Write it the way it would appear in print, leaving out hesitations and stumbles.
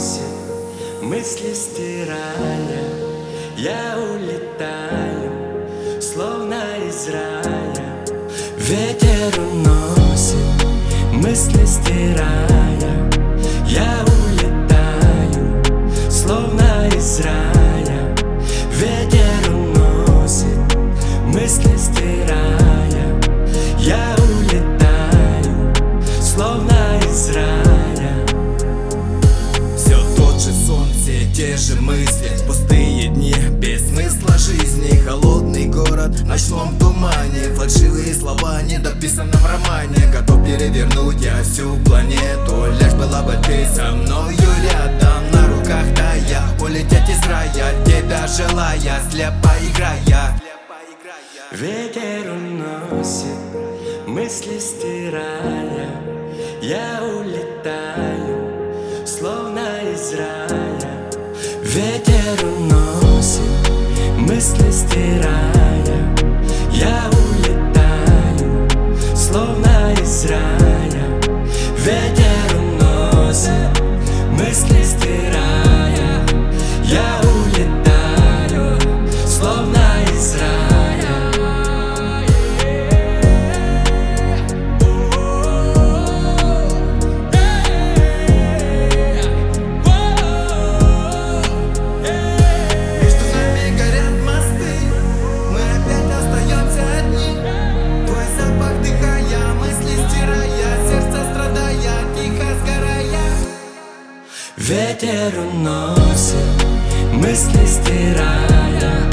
уносит, мысли стирая. Я улетаю, словно из рая. Ветер уносит, мысли стирая. Я улетаю, словно из рая. Ветер уносит, мысли стирая. Я улетаю, словно из рая. Все тот же сон, все те же мысли, пустые дни, без смысла жизни. Холодный город в ночном тумане, фальшивые слова не дописаны в романе. Готов перевернуть я всю планету, лишь была бы ты со мною рядом. На руках тая, улететь из рая, тебя желая, слепо играя. Ветер уносит, мысли стирая. Я улетаю, словно из рая. Ветер уносит, мысли стирая. Я улетаю, словно из рая. Ветер уносит, мысли стирая. Я улетаю, словно из рая. Ветер уносит, мысли стирая.